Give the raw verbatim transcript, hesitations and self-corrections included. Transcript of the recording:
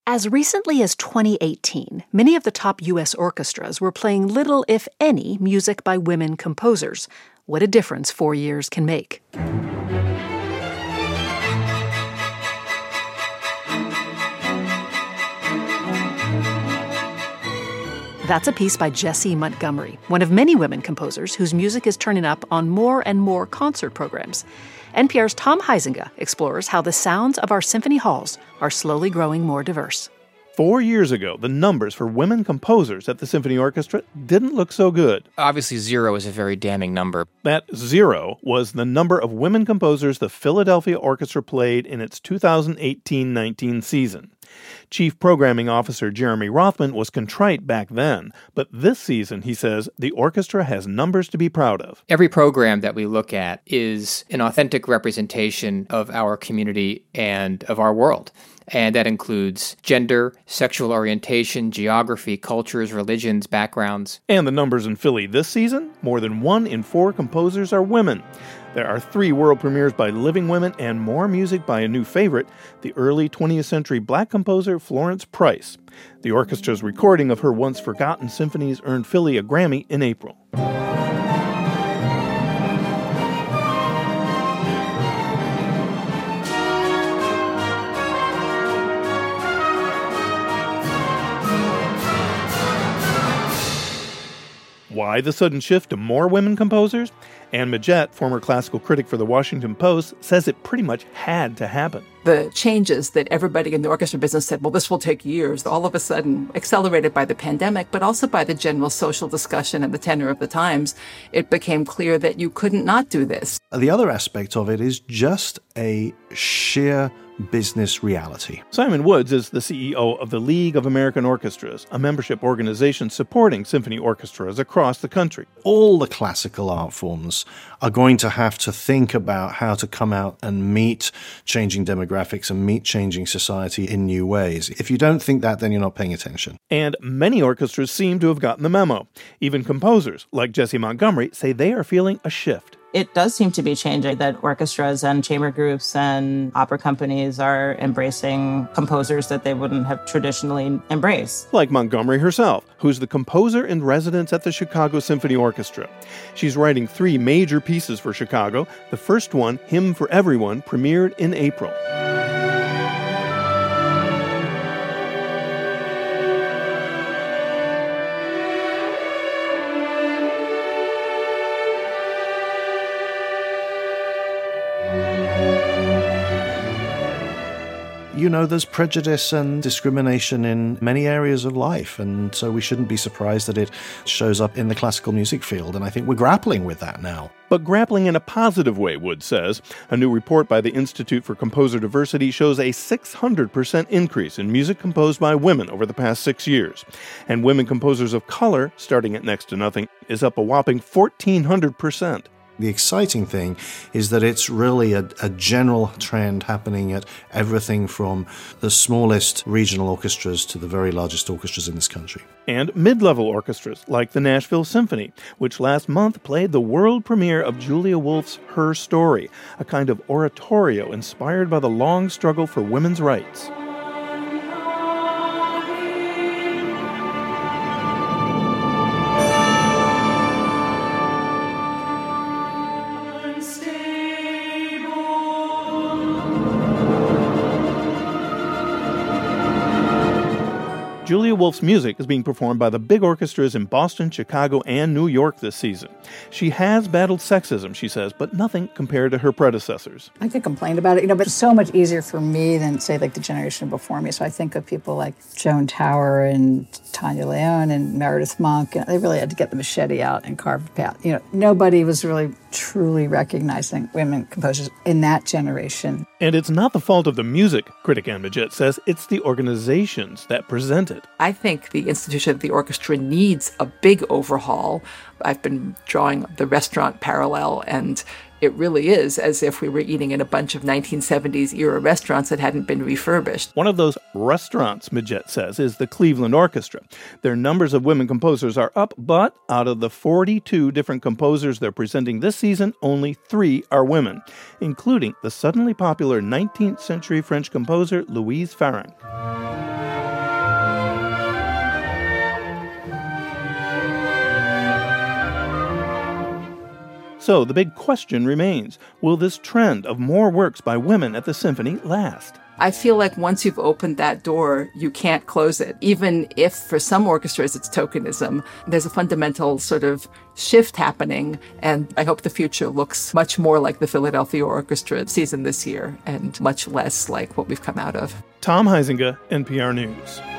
As recently as twenty eighteen, many of the top U S orchestras were playing little, if any, music by women composers. What a difference four years can make. That's a piece by Jessie Montgomery, one of many women composers whose music is turning up on more and more concert programs. N P R's Tom Huizenga explores how the sounds of our symphony halls are slowly growing more diverse. Four years ago, the numbers for women composers at the Symphony Orchestra didn't look so good. Obviously, zero is a very damning number. That zero was the number of women composers the Philadelphia Orchestra played in its two thousand eighteen nineteen season. Chief Programming Officer Jeremy Rothman was contrite back then, but this season, he says, the orchestra has numbers to be proud of. Every program that we look at is an authentic representation of our community and of our world. And that includes gender, sexual orientation, geography, cultures, religions, backgrounds. And the numbers in Philly this season? More than one in four composers are women. There are three world premieres by living women and more music by a new favorite, the early twentieth century black composer Florence Price. The orchestra's recording of her once-forgotten symphonies earned Philly a Grammy in April. Why the sudden shift to more women composers? Anne Midgett, former classical critic for the Washington Post, says it pretty much had to happen. The changes that everybody in the orchestra business said, well, this will take years, all of a sudden, accelerated by the pandemic, but also by the general social discussion and the tenor of the times, it became clear that you couldn't not do this. The other aspect of it is just a sheer business reality. Simon Woods is the C E O of the League of American Orchestras, a membership organization supporting symphony orchestras across the country. All the classical art forms are going to have to think about how to come out and meet changing demographics and meet changing society in new ways. If you don't think that, then you're not paying attention. And many orchestras seem to have gotten the memo. Even composers, like Jessie Montgomery, say they are feeling a shift. It does seem to be changing, that orchestras and chamber groups and opera companies are embracing composers that they wouldn't have traditionally embraced. Like Montgomery herself, who's the composer in residence at the Chicago Symphony Orchestra. She's writing three major pieces for Chicago. The first one, Hymn for Everyone, premiered in April. You know, there's prejudice and discrimination in many areas of life, and so we shouldn't be surprised that it shows up in the classical music field, and I think we're grappling with that now. But grappling in a positive way, Wood says. A new report by the Institute for Composer Diversity shows a six hundred percent increase in music composed by women over the past six years. And women composers of color, starting at next to nothing, is up a whopping fourteen hundred percent. The exciting thing is that it's really a, a general trend happening at everything from the smallest regional orchestras to the very largest orchestras in this country. And mid-level orchestras like the Nashville Symphony, which last month played the world premiere of Julia Wolf's Her Story, a kind of oratorio inspired by the long struggle for women's rights. Julia Wolf's music is being performed by the big orchestras in Boston, Chicago, and New York this season. She has battled sexism, she says, but nothing compared to her predecessors. I could complain about it, you know, but it's so much easier for me than, say, like the generation before me. So I think of people like Joan Tower and Tanya Leone and Meredith Monk. And they really had to get the machete out and carve a path. You know, nobody was really truly recognizing women composers in that generation. And it's not the fault of the music, critic Anne Midgett says. It's the organizations that present it. I think the institution of the orchestra needs a big overhaul. I've been drawing the restaurant parallel, and it really is as if we were eating in a bunch of nineteen seventies era restaurants that hadn't been refurbished. One of those restaurants, Midgett says, is the Cleveland Orchestra. Their numbers of women composers are up, but out of the forty-two different composers they're presenting this season, only three are women, including the suddenly popular nineteenth century French composer Louise Farrenc. So the big question remains, will this trend of more works by women at the symphony last? I feel like once you've opened that door, you can't close it. Even if for some orchestras it's tokenism, there's a fundamental sort of shift happening. And I hope the future looks much more like the Philadelphia Orchestra season this year and much less like what we've come out of. Tom Huizenga, N P R News.